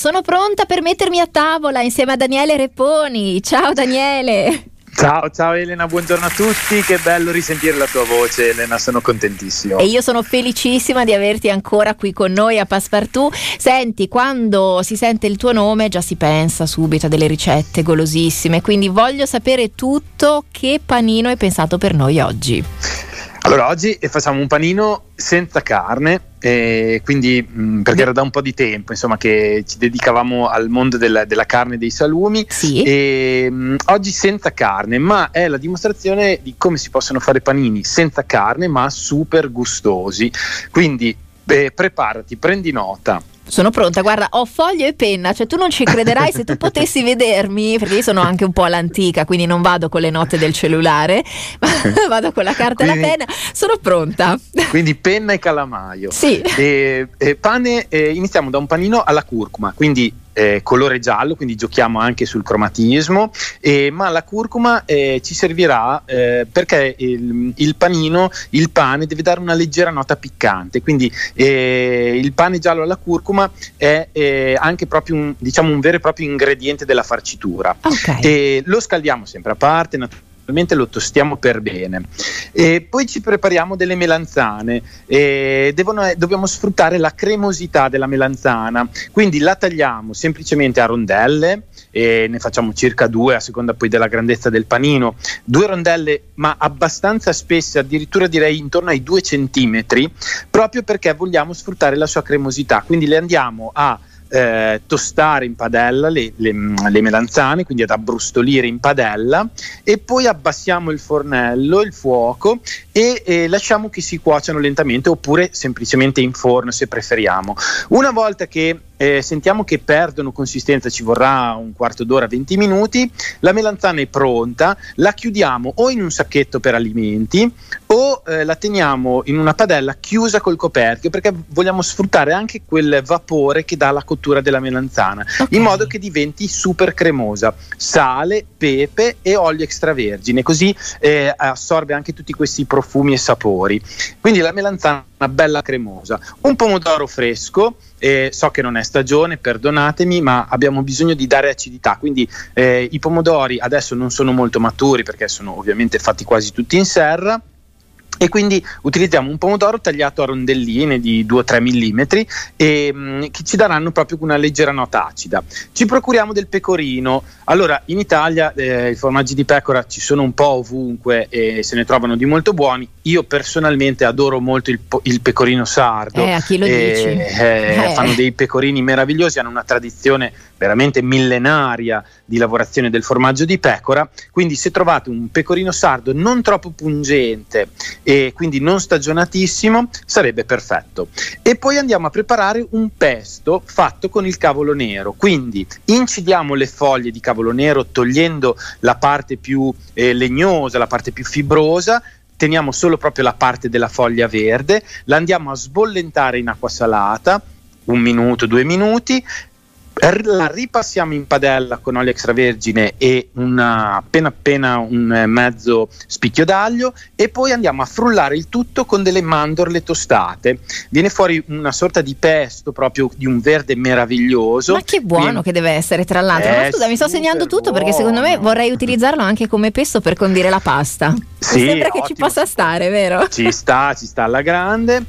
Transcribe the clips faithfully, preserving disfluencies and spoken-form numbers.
Sono pronta per mettermi a tavola insieme a Daniele Reponi. Ciao Daniele. Ciao, ciao Elena, buongiorno a tutti, che bello risentire la tua voce Elena, sono contentissimo. E io sono felicissima di averti ancora qui con noi a Passepartout. Senti, quando si sente il tuo nome già si pensa subito a delle ricette golosissime, quindi voglio sapere tutto. Che panino hai pensato per noi oggi? Allora, oggi facciamo un panino senza carne, eh, quindi mh, perché era da un po' di tempo insomma che ci dedicavamo al mondo della, della carne e dei salumi. Sì. E mh, oggi senza carne, ma è la dimostrazione di come si possono fare panini senza carne ma super gustosi. Quindi eh, preparati, prendi nota. Sono pronta, guarda, ho foglio e penna, cioè tu non ci crederai se tu potessi vedermi, perché io sono anche un po' all'antica, quindi non vado con le note del cellulare, ma vado con la carta quindi, e la penna. Sono pronta. Quindi penna e calamaio. Sì. E, e pane, eh, iniziamo da un panino alla curcuma, quindi eh, colore giallo, quindi giochiamo anche sul cromatismo, eh, ma la curcuma eh, ci servirà eh, perché il, il panino, il pane deve dare una leggera nota piccante, quindi eh, il pane giallo alla curcuma è eh, anche proprio un, diciamo un vero e proprio ingrediente della farcitura. Okay. E lo scaldiamo sempre a parte, naturalmente lo tostiamo per bene e poi ci prepariamo delle melanzane. E devono, dobbiamo sfruttare la cremosità della melanzana, quindi la tagliamo semplicemente a rondelle e ne facciamo circa due a seconda poi della grandezza del panino, due rondelle ma abbastanza spesse, addirittura direi intorno ai due centimetri, proprio perché vogliamo sfruttare la sua cremosità, quindi le andiamo a Eh, tostare in padella le, le, le melanzane, quindi ad abbrustolire in padella, e poi abbassiamo il fornello, il fuoco e, e lasciamo che si cuociano lentamente, oppure semplicemente in forno se preferiamo. Una volta che eh, sentiamo che perdono consistenza, ci vorrà un quarto d'ora, venti minuti, la melanzana è pronta, la chiudiamo o in un sacchetto per alimenti o eh, la teniamo in una padella chiusa col coperchio, perché vogliamo sfruttare anche quel vapore che dà la cottura della melanzana, okay, in modo che diventi super cremosa. Sale, pepe e olio extravergine, così eh, assorbe anche tutti questi profumi e sapori, quindi la melanzana bella cremosa. Un pomodoro fresco, eh, so che non è stagione, perdonatemi, ma abbiamo bisogno di dare acidità, quindi eh, i pomodori adesso non sono molto maturi perché sono ovviamente fatti quasi tutti in serra, e quindi utilizziamo un pomodoro tagliato a rondelline di due o tre millimetri e, mh, che ci daranno proprio una leggera nota acida. Ci procuriamo del pecorino. Allora, in Italia eh, i formaggi di pecora ci sono un po' ovunque e se ne trovano di molto buoni. Io personalmente adoro molto il, il pecorino sardo. Eh, a chi lo eh, dici? Eh, Eh. Fanno dei pecorini meravigliosi, hanno una tradizione veramente millenaria di lavorazione del formaggio di pecora, quindi se trovate un pecorino sardo non troppo pungente e quindi non stagionatissimo sarebbe perfetto. E poi andiamo a preparare un pesto fatto con il cavolo nero, quindi incidiamo le foglie di cavolo nero togliendo la parte più eh, legnosa, la parte più fibrosa, teniamo solo proprio la parte della foglia verde, la andiamo a sbollentare in acqua salata un minuto, due minuti, la ripassiamo in padella con olio extravergine e una, appena appena un mezzo spicchio d'aglio, e poi andiamo a frullare il tutto con delle mandorle tostate. Viene fuori una sorta di pesto proprio di un verde meraviglioso. Ma che buono Quindi, che deve essere, tra l'altro. eh, Ma scusa, mi sto segnando tutto buono. Perché secondo me vorrei utilizzarlo anche come pesto per condire la pasta. Sì, mi sembra che ottimo. ci possa stare, vero? Ci sta, ci sta alla grande.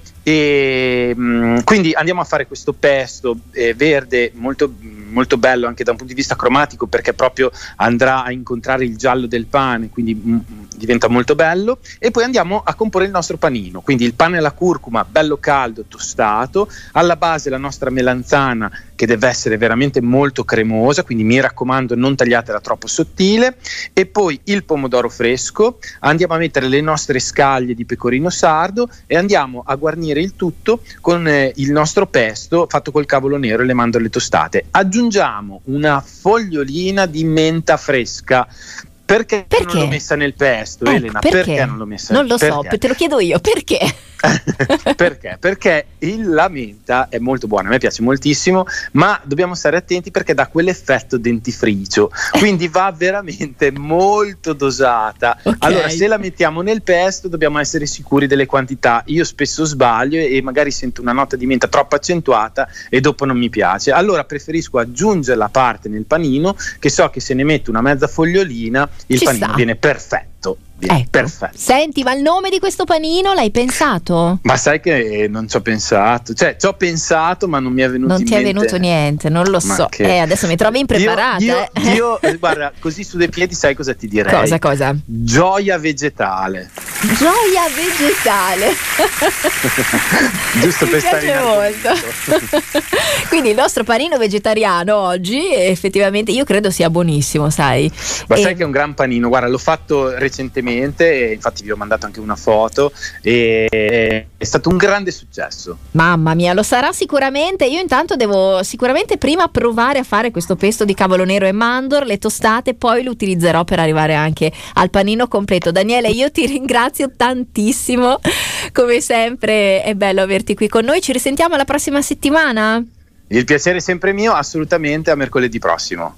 E mh, quindi andiamo a fare questo pesto eh, verde molto, molto bello anche da un punto di vista cromatico, perché proprio andrà a incontrare il giallo del pane, quindi mh, diventa molto bello. E poi andiamo a comporre il nostro panino, quindi il pane alla curcuma bello caldo, tostato, alla base la nostra melanzana che deve essere veramente molto cremosa, quindi mi raccomando non tagliatela troppo sottile, e poi il pomodoro fresco, andiamo a mettere le nostre scaglie di pecorino sardo e andiamo a guarnire il tutto con eh, il nostro pesto fatto col cavolo nero e le mandorle tostate. Aggiungiamo una fogliolina di menta fresca. Perché, perché? non l'ho messa nel pesto, Ecco, Elena? Perché? Perché non l'ho messa Non lo nel so, perché? te lo chiedo io, perché? Perché? Perché il, la menta è molto buona, a me piace moltissimo, ma dobbiamo stare attenti perché dà quell'effetto dentifricio, quindi va veramente molto dosata. Okay. Allora, se la mettiamo nel pesto dobbiamo essere sicuri delle quantità. Io spesso sbaglio e magari sento una nota di menta troppo accentuata e dopo non mi piace. Allora preferisco aggiungerla a parte nel panino, che so che se ne metto una mezza fogliolina il Ci panino sta. viene perfetto. Ecco. Perfetto. Senti, ma il nome di questo panino l'hai pensato? Ma sai che non ci ho pensato, cioè ci ho pensato ma non mi è venuto Non in ti è mente. venuto niente, non lo Ma so. che- Eh, adesso mi trovi impreparata. Io, eh. io, io, guarda, così su dei piedi sai cosa ti direi? Cosa, cosa? Gioia vegetale. Gioia vegetale. Giusto Mi per stare in piace molto. argomento. Quindi il nostro panino vegetariano oggi effettivamente io credo sia buonissimo, sai. Ma E- sai che è un gran panino, guarda, l'ho fatto recentemente e infatti vi ho mandato anche una foto e è stato un grande successo. Mamma mia, lo sarà sicuramente. Io intanto devo sicuramente prima provare a fare questo pesto di cavolo nero e mandorle tostate, poi lo utilizzerò per arrivare anche al panino completo. Daniele, io ti ringrazio tantissimo, come sempre è bello averti qui con noi. Ci risentiamo la prossima settimana? Il piacere è sempre mio, assolutamente, a mercoledì prossimo.